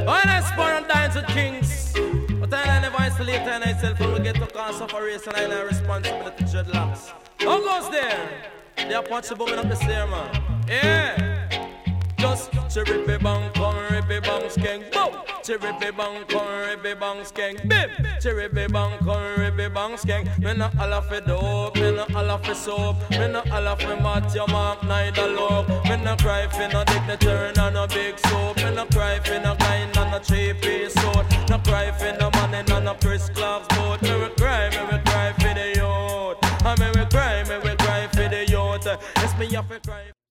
When I spawn dines with kings, but I never isolate myself when we get to cause of a race and I have responsibility to dreadlocks. How goes there? They are punching booming up the stair, man. Yeah. Just chiripy bang, come rippy bang, skank, boom. Chiripy bang, come rippy bang, skank, bim. Chiripy bang, come rippy bang, skank. Me no all for dope, me no all for soap, me no all for mat your mark, neither look. Me no cry for no dignitary and no big soap. Me no cry for no kind and no 3-piece suit. No cry for no money and no Chris Clark's boat. Me we cry for the youth. And me we cry for the youth. It's me have to cry.